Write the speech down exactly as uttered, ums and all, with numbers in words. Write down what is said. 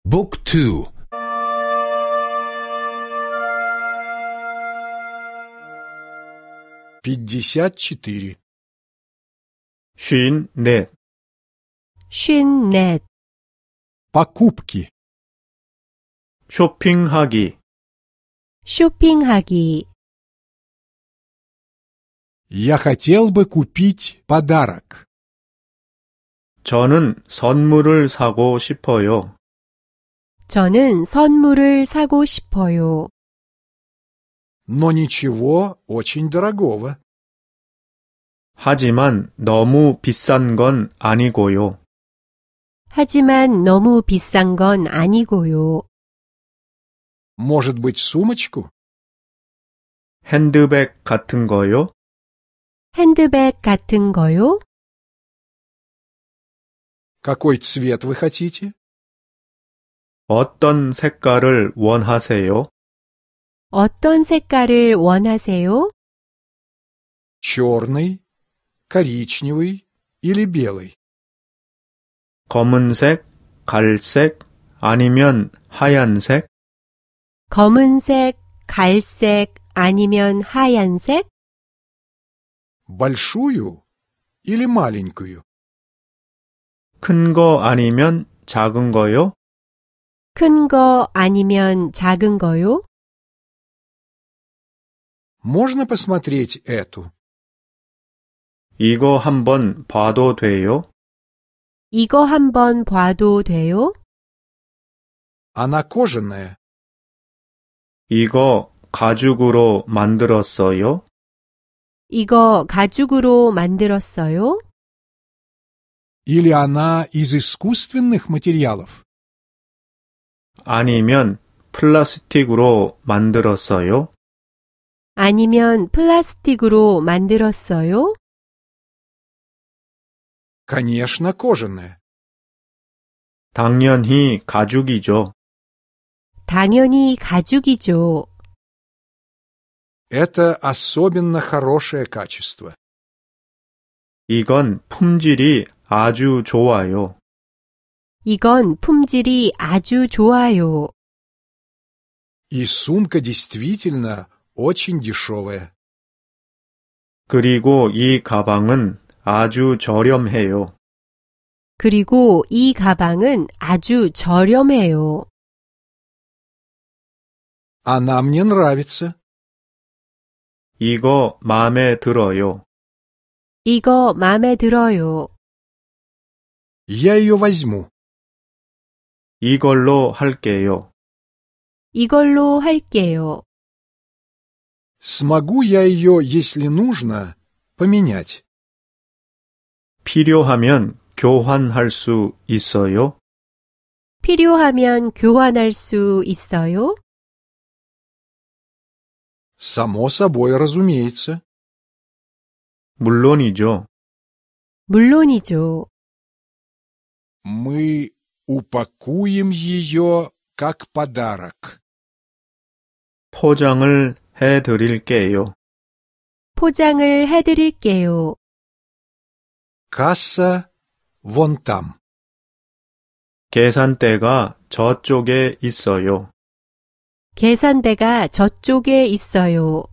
Book two. пятьдесят четыре. 쉰 넷. 쉰넷. Покупки. 쇼핑하기. 쇼핑하기. Я хотел бы купить подарок. 저는 선물을 사고 싶어요. 저는 선물을 사고 싶어요. Но ничего очень дорогого. 하지만 너무 비싼 건 아니고요. 하지만 너무 비싼 건 아니고요. Может быть, сумочку? 핸드백 같은 거요? 핸드백 같은 거요? Какой цвет вы хотите? 어떤 색깔을 원하세요? 어떤 색깔을 원하세요? Черный, коричневый или белый? 검은색, 갈색, 아니면 하얀색? 검은색, 갈색, 아니면 하얀색? Большую или маленькую? 큰 거 아니면 작은 거요? 큰 거 아니면 작은 거요? Можно посмотреть эту? 이거 한번 봐도 돼요? 이거 한번 봐도 돼요? Она кожаная. 이거 가죽으로 만들었어요? 이거 가죽으로 만들었어요? Или она из искусственных материалов? 아니면 플라스틱으로 만들었어요? 아니면 플라스틱으로 만들었어요? Конечно, кожаная. 당연히 가죽이죠. 당연히 가죽이죠. Это особенно хорошее качество. 이건 품질이 아주 좋아요. 이건 품질이 아주 좋아요. И сумка действительно очень дешевая. 그리고 이 가방은 아주 저렴해요. 그리고 이 가방은 아주 저렴해요. Она мне нравится. 이거 마음에 들어요. 이거 마음에 들어요. Я ее возьму. 이걸로 할게요. 이걸로 할게요. Смогу я ее, если нужно, поменять? 필요하면 교환할 수 있어요? 필요하면 교환할 수 있어요? Само собой, разумеется. 물론이죠. 물론이죠. Мы упакуем ее как подарок. 포장을 해드릴게요. 포장을 해드릴게요. Касса вон там. 계산대가 저쪽에 있어요. 계산대가 저쪽에 있어요.